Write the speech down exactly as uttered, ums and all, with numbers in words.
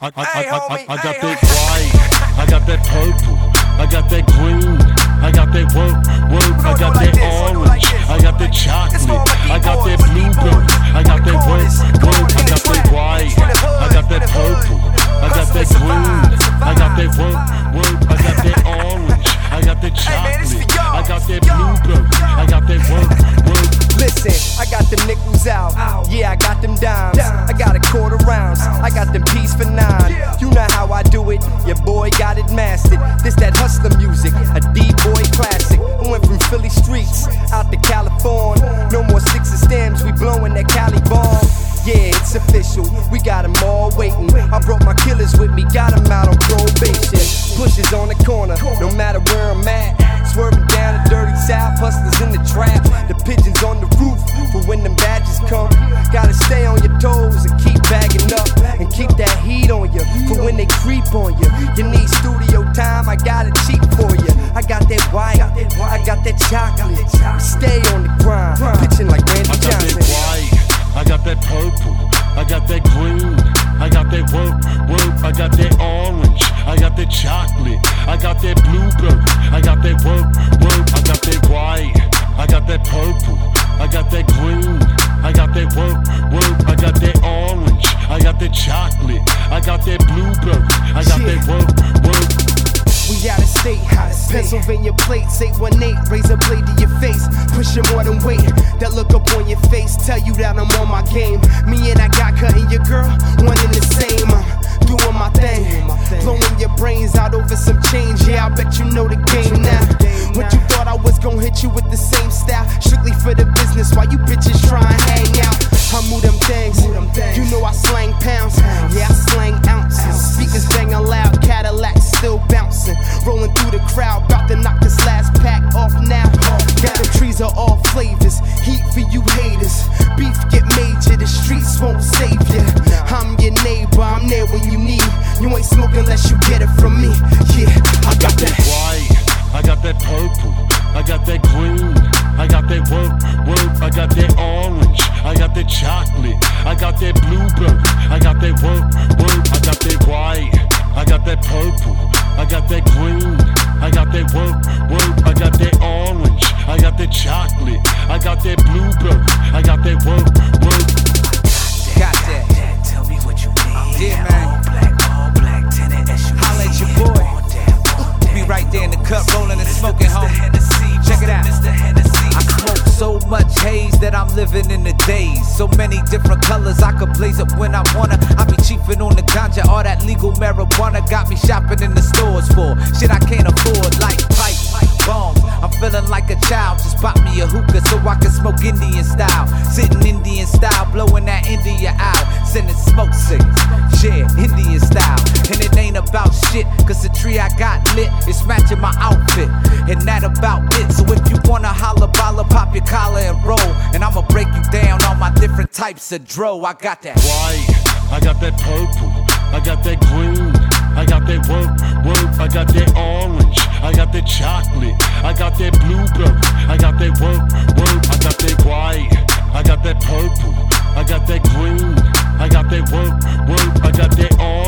I, I, I, I, I got that white, I got that purple, I got that green, I got that work, work, I got that orange, I got that chocolate, I got that blueberry, I got that work, work, I got that white, I got that purple, I got that green, I got that work, work, I got that orange, I got that chocolate, I got that blueberry, I got that work, work. Listen, I got them nickels out, yeah, I got them dimes, I got a quarter rounds, I got them P's for nine. You know how I do it, your boy got it mastered. This that hustler music, a D-boy classic. I went from Philly streets out to California. No more sticks and stems, we blowing that Cali bomb. Yeah, it's official, we got them all waiting. I brought my killers with me, got them out on probation. Pushes on the corner, no matter where I'm at. Swerving down the dirty south, hustlers in the trap. The pigeons on the roof, for when them badges come. Gotta stay on your toes and keep bagging up. And keep that heat on you, for when they creep on you. You need studio time, I got it cheap for you. I got that white, I got that chocolate. Stay on the grind, pitching like Randy Johnson. I got that purple, I got that green, I got that work, work, I got that orange, I got that chocolate, I got that blueberry, I got that work, work, I got that white, I got that purple, I got that green, I got that work, work, I got that orange, I got that chocolate, I got that blueberry, I got that work, work. We out of state, Pennsylvania plates, eight one eight, razor blade to your face, pushing more than weight. That look up on your face, tell you that I'm on my game. Me and I got cutting your girl, one in the same. I'm doing my thing, blowing your brains out over some change. Yeah, I bet you know the game now. What you thought I was gonna hit you with the same style, strictly for the business, while you bitches try and hang out. I move them things, you know I slang pounds, yeah I slang ounces. Speakers banging loud, Cadillacs still bouncing. Rolling through the crowd, bout to knock this last pack off now. Got them trees of all flavors, heat for you haters. Beef get major, the streets won't save you. I'm your neighbor, I'm there when you need. You ain't smoking unless you get it from me. Yeah, I got that white, I got that purple, I got that green, I got that work, work, I got that orange, I got that chocolate, I got that blueberry, I got that work, work, I got that white, I got that purple, I got that green, I got that work, work, I got that orange, I got that chocolate, I got that blueberry, I got that work, work. Got that. Tell me what you need. Yeah, man. All black, all black, tenant S U V. Holla at your boy. Be right there in the cup, rolling and smoking, homie. Check it out. I smoke so much haze that I'm living in the days. So many different colors, I could blaze up when I wanna. I be chiefing on the ganja, all that legal marijuana got me shopping in the stores for shit I can't afford, like pipes, bombs. I'm feeling like a child, just bought me a hookah so I can smoke Indian style. Sitting Indian style, blowing that India out. Sending smoke signals, yeah, Indian style. And it ain't about shit, cause the tree I got lit is matching my outfit. And that about it, so if you wanna holla, balla, pop your collar and roll. And I'ma break you down on my different types of dro. I got that white, I got that purple, I got that green, I got that work, work, I got that orange, I got that chocolate, I got that blueberry, I got that work, work, I got that white, I got that purple, I got that green, I got that work, work, I got that orange.